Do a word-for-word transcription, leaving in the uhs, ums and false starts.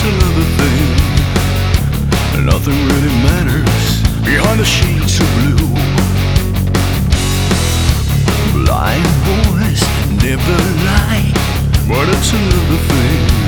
it's another thing. Nothing really matters behind the shades of blue. Blind boys never lie, but it's another thing.